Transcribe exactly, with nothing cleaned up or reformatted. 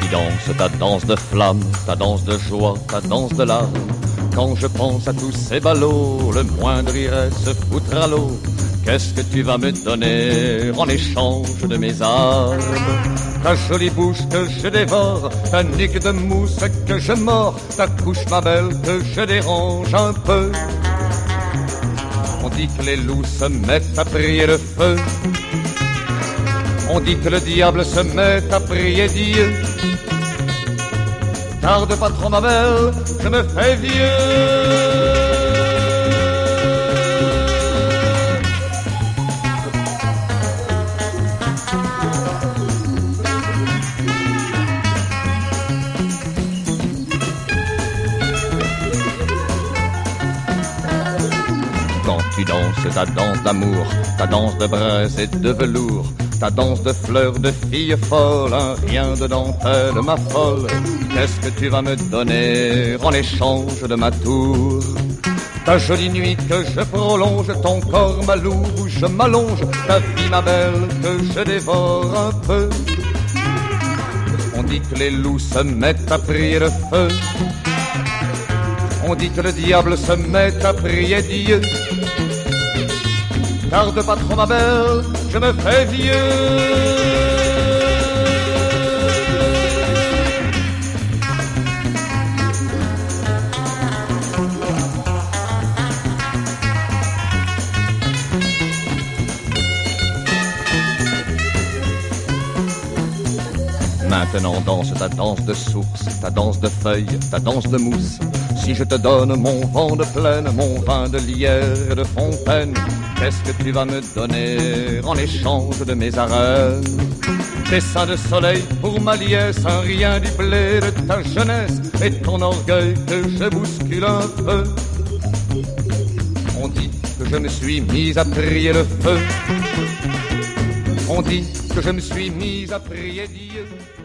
danses ta danse de flamme, ta danse de joie, ta danse de larmes. Quand je pense à tous ces ballots, le moindre irait se foutre à l'eau. Qu'est-ce que tu vas me donner en échange de mes armes? Ta jolie bouche que je dévore, ta nuque de mousse que je mords, ta couche ma belle que je dérange un peu. On dit que les loups se mettent à prier le feu. On dit que le diable se met à prier Dieu. Tarde pas trop ma belle, je me fais vieux. Quand tu danses ta danse d'amour, ta danse de braise et de velours, ta danse de fleurs de fille folle, un rien de dentelle ma folle. Qu'est-ce que tu vas me donner en échange de ma tour? Ta jolie nuit que je prolonge, ton corps ma loue où je m'allonge, ta vie ma belle que je dévore un peu. On dit que les loups se mettent à prier le feu. On dit que le diable se met à prier Dieu. Tarde pas trop ma belle, je me fais vieux. Maintenant danse ta danse de source, ta danse de feuilles, ta danse de mousse. Si je te donne mon vent de plaine, mon vin de lierre et de fontaine, qu'est-ce que tu vas me donner en échange de mes arènes? Tes seins de soleil pour ma liesse, un rien du blé de ta jeunesse et ton orgueil que je bouscule un peu. On dit que je me suis mise à prier le feu. On dit que je me suis mise à prier Dieu.